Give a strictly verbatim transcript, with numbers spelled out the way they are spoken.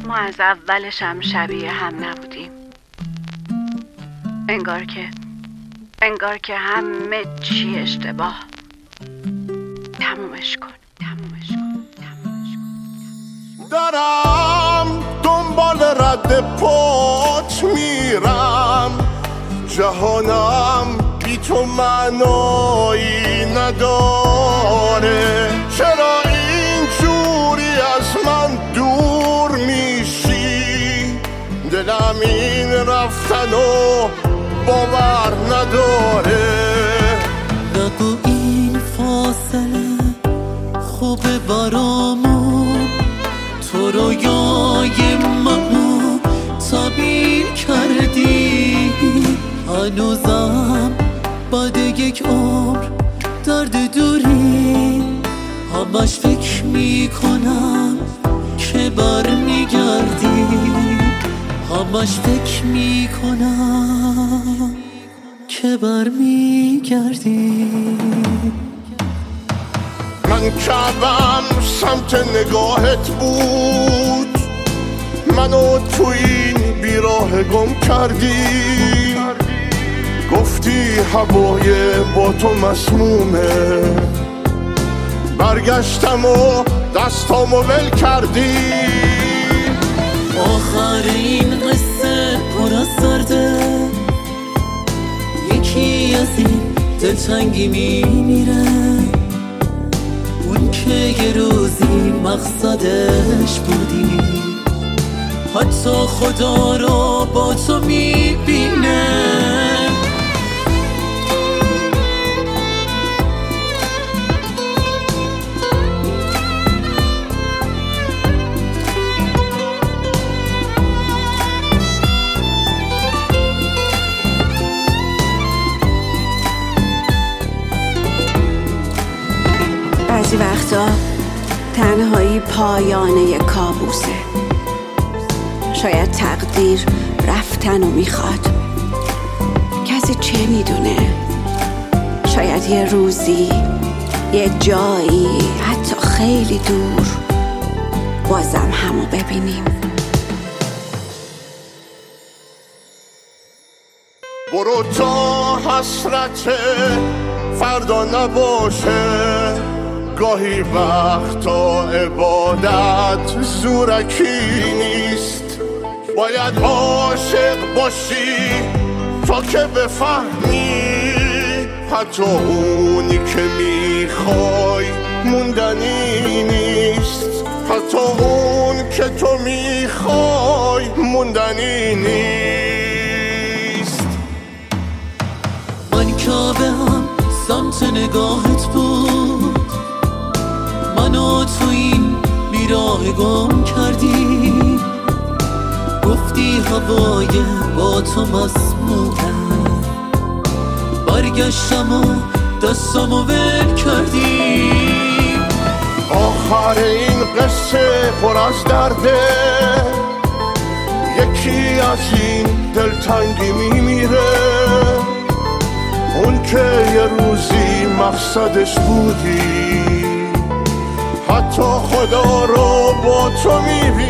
ما از اولش هم شبیه هم نبودیم. انگار که انگار که همه چی اشتباه. تمومش کن تمومش کن تمومش کن. دارم دنبال رد پات میرم، جهانم بی تو معنایی نداره. چرا اینجوری از من دور میشی؟ دلم این رفتن و باور نداره. نگو این فاصله خوبه برامون، تو رویای منو تعبیر کردی. هنوزم بعد یک عمر درد دوری، همش فکر میکنم که برمیگردی. همش فکر میکنم که برمیگردی. من کعبم سمت نگاهت بود، منو تو این بیراه گم کردی. گفتی هوای با تو مسمومه، برگشتم و دستامو ول کردی. آخر این قصه پر از درده، یکی از این دلتنگی میمیره. اون که یه روزی مقصدش بودی، حتی خدا رو با تو میبینه. بعضی وقتا تنهایی پایانه یک کابوسه. شاید تقدیر رفتن رو میخواد، کسی چه میدونه. شاید یه روزی یه جایی حتی خیلی دور بازم همو ببینیم. برو تا حسرت فردا نباشه، گاهی وقتا عبادت زورکی نیست. باید عاشق باشی تا که بفهمی، حتی اونی که میخوای موندنی نیست. حتی اون که تو میخوای موندنی نیست. من کعبه هم سمت نگاهت بود، منو تو این بیراه گم کردی. گفتی هوای با تو مسمومه، برگشتم و دستامو ول کردی. آخر این قصه پر از درده، یکی از این دلتنگی میمیره. اون که یه روزی مقصدش بودی، حتی خدا رو با تو میبینی.